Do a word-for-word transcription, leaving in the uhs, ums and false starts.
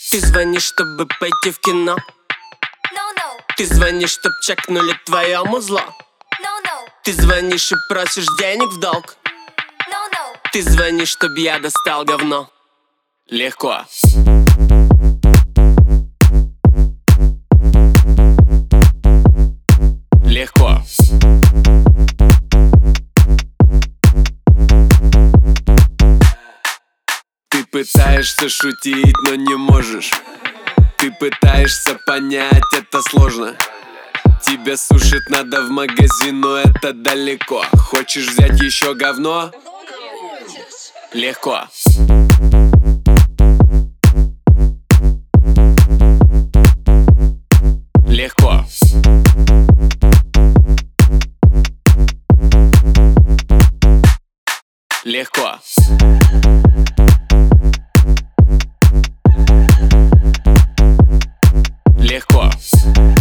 Ты звонишь, чтобы пойти в кино. Ты звонишь, чтоб чекнули твоему зло. Ты звонишь и просишь денег в долг. Ты звонишь, чтоб я достал говно. Легко. Легко. Ты пытаешься шутить, но не можешь. Ты пытаешься понять, это сложно. Тебя сушить надо в магазин, но это далеко. Хочешь взять еще говно? Легко. Легко. Легко. Легко.